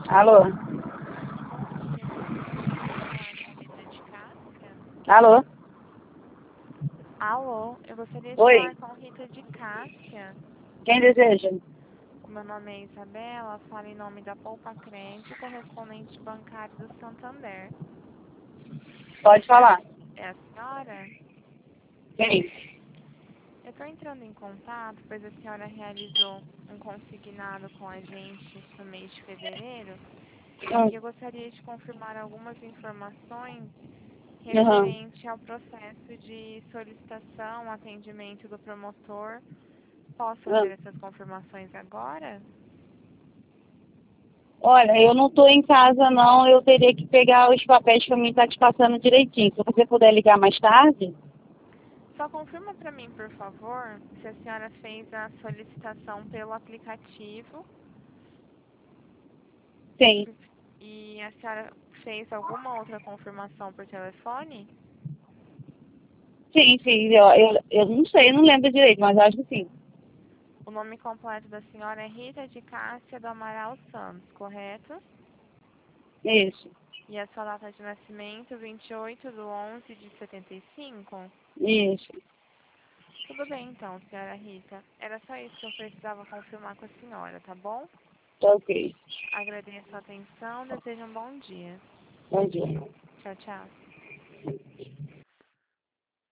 Alô? Bom dia, eu gostaria de falar com Rita de Cássia. Alô? Alô, eu gostaria de Oi? falar com Rita de Cássia. Quem deseja? O meu nome é Isabela, falo em nome da Poupa Crédito, correspondente bancário do Santander. Pode falar. É a senhora? Quem? Eu estou entrando em contato, pois a senhora realizou um consignado com a gente no mês de fevereiro e eu gostaria de confirmar algumas informações Aham. referente ao processo de solicitação, atendimento do promotor. Posso fazer Aham. essas confirmações agora? Olha, eu não estou em casa não, eu teria que pegar os papéis para mim estar te passando direitinho. Se você puder ligar mais tarde? Só confirma para mim, por favor, se a senhora fez a solicitação pelo aplicativo Sim. e a senhora fez alguma outra confirmação por telefone? Sim, sim. Eu não sei, não lembro direito, mas acho que sim. O nome completo da senhora é Rita de Cássia do Amaral Santos, correto? Isso, E a sua data de nascimento, 28/11/75? isso. Tudo bem então, senhora Rita. Era só isso que eu precisava confirmar com a senhora, tá bom? Tá ok. Agradeço a atenção, desejo um bom dia. Bom dia. Tchau, tchau.